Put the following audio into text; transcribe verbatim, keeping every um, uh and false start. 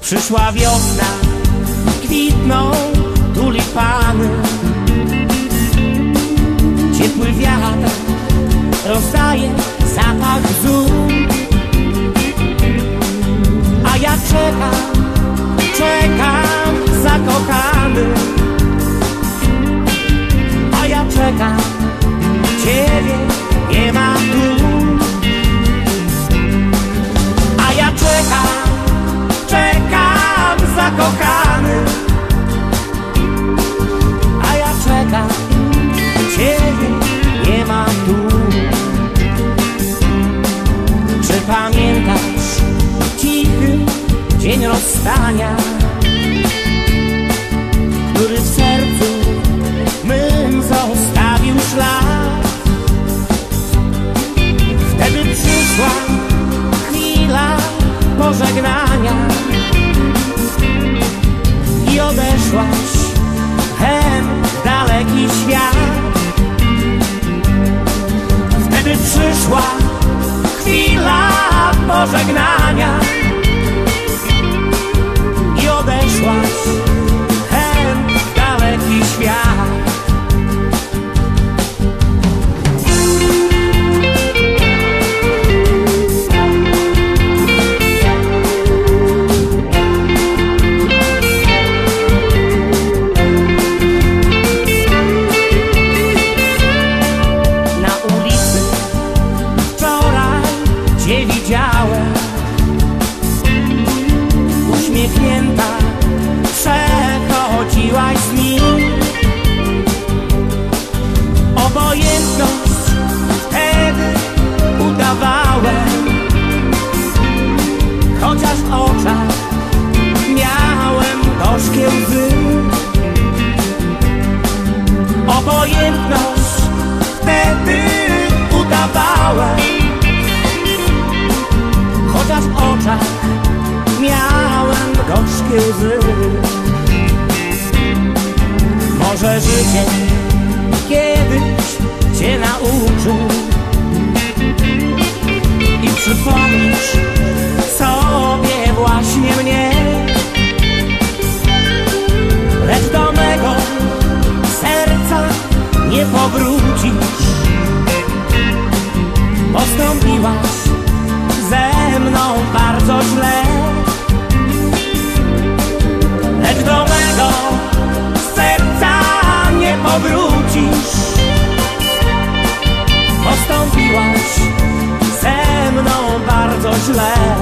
Przyszła wiosna, kwitną tulipany. Ciepły wiatr rozdaje zapach bzu. A ja czekam, czekam zakochany. A ja czekam, ciebie nie ma tu. A ja czekam, czekam zakochany. A ja czekam, ciebie nie ma tu. Czy pamiętasz cichy dzień rozstania, który w sercu mym zostawił ślad? Wtedy przyszła chwila pożegnania i odeszłaś hen w daleki świat. Wtedy przyszła chwila pożegnania i odeszłaś hen w daleki świat. Uśmiechnięta przechodziłaś z nim. Obojętność wtedy udawałem, chociaż w oczach miałem gorzkie łzy. Obojętność wtedy udawałem, chociaż w oczach miałem gorzkie łzy. Może życie kiedyś cię nauczy i przypomnisz sobie właśnie mnie. Lecz do mego serca nie powrócisz. Postąpiłaś ze mną bardzo źle. Lecz do mego serca nie powrócisz. Postąpiłaś ze mną bardzo źle.